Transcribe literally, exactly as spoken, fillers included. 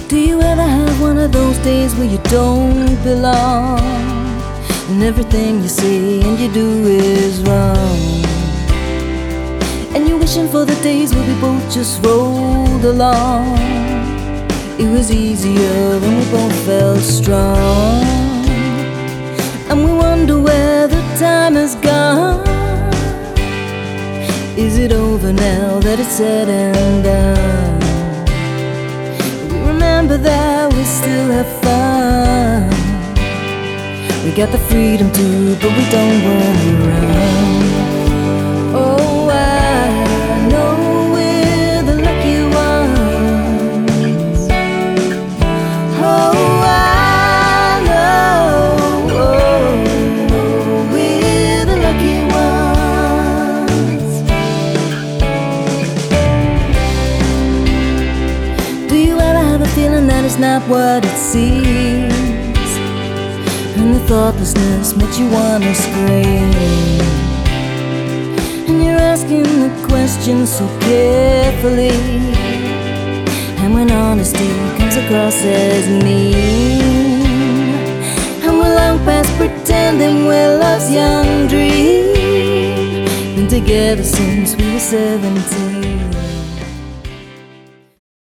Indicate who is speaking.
Speaker 1: Do you ever have one of those days where you don't belong, and everything you say and you do is wrong, and you're wishing for the days where we both just rolled along? It was easier when we both felt strong, and we wonder where the time has gone. Is it over now that it's said and done? Remember that we still have fun. We got the freedom to, but we don't run around. Oh, I know we're the lucky ones. Oh, I know, oh, we're the lucky ones. Do you ever have a feeling that it's not what it seems, and the thoughtlessness makes you wanna scream, and you're asking the question so carefully, and when honesty comes across as mean, and we're long past pretending we're love's young dream, been together since we were seventeen.